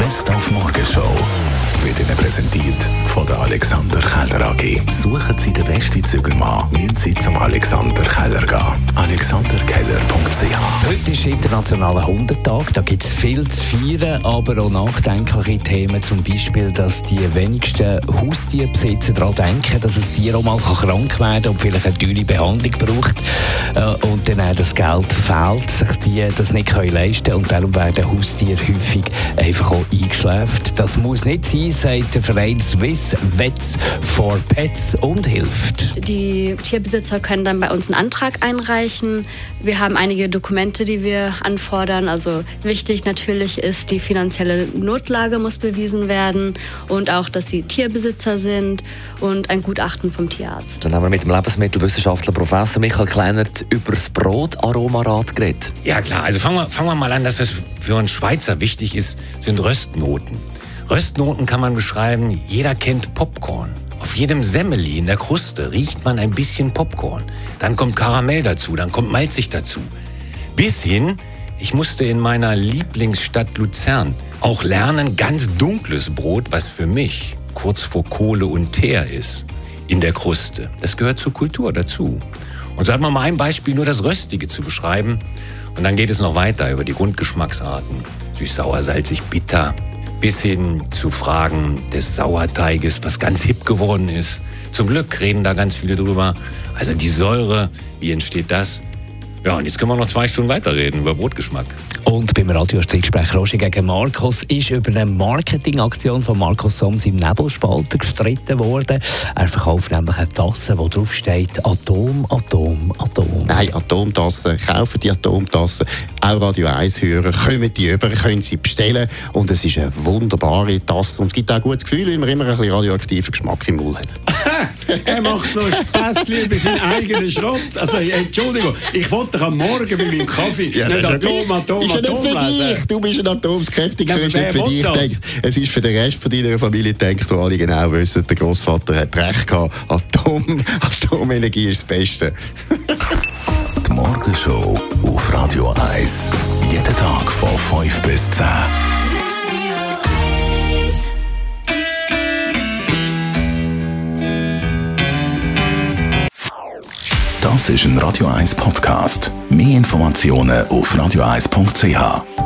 Best auf Morgenshow wird Ihnen präsentiert von der Alexander Keller AG. Suchen Sie den besten Zügelmann, müssen Sie zum Alexander Keller gehen. alexanderkeller.ch. Heute ist Internationaler Hundertag. Da gibt es viel zu feiern, aber auch nachdenkliche Themen. Zum Beispiel, dass die wenigsten Haustierbesitzer daran denken, dass ein Tier auch mal krank werden kann und vielleicht eine teure Behandlung braucht. Und dann auch das Geld fehlt, sich die das nicht leisten können. Und darum werden Haustiere häufig einfach auch eingeschläft. Das muss nicht sein, sagt der Verein Swiss Vets for Pets und hilft. Die Tierbesitzer können dann bei uns einen Antrag einreichen. Wir haben einige Dokumente, die wir anfordern. Also wichtig natürlich ist, die finanzielle Notlage muss bewiesen werden und auch, dass sie Tierbesitzer sind und ein Gutachten vom Tierarzt. Dann haben wir mit dem Lebensmittelwissenschaftler Professor Michael Kleinert über das Brotaromarat geredet. Ja klar, also fangen wir mal an. Das, was für uns Schweizer wichtig ist, sind Röstnoten. Röstnoten kann man beschreiben, jeder kennt Popcorn. Auf jedem Semmeli in der Kruste riecht man ein bisschen Popcorn. Dann kommt Karamell dazu, dann kommt Malzig dazu. Bis hin, ich musste in meiner Lieblingsstadt Luzern auch lernen, ganz dunkles Brot, was für mich kurz vor Kohle und Teer ist, in der Kruste. Das gehört zur Kultur dazu. Und so hat man mal ein Beispiel, nur das Röstige zu beschreiben. Und dann geht es noch weiter über die Grundgeschmacksarten. Süß, sauer, salzig, bitter. Bis hin zu Fragen des Sauerteiges, was ganz hip geworden ist. Zum Glück reden da ganz viele drüber. Also die Säure, wie entsteht das? Ja, und jetzt können wir noch 2 Stunden weiterreden über Brotgeschmack. Und beim Radiostreitgespräch Roger gegen Markus ist über eine Marketingaktion von Markus Soms im Nebelspalter gestritten worden. Er verkauft nämlich eine Tasse, wo drauf steht Atom, Atom, Atom. Nein, Atomtassen, kaufen die Atomtassen. Auch Radio 1-Hörer kommen die über, können sie bestellen. Und es ist eine wunderbare Tasse. Und es gibt auch ein gutes Gefühl, weil man immer ein bisschen radioaktiven Geschmack im Mund hat. Er macht noch Späßchen über seinen eigenen Schrott. Also, Entschuldigung, ich wollte am Morgen bei meinem Kaffee nicht Atom ist ja nicht für dich. Du bist ein Atomskeptiker. Es ist nicht für dich. Es ist für den Rest von deiner Familie gedacht, wo alle genau wissen, der Grossvater hat recht gehabt. Atomenergie ist das Beste. Die Morgenshow auf Radio 1. Jeden Tag von 5 bis 10. Das ist ein Radio 1 Podcast. Mehr Informationen auf radio1.ch.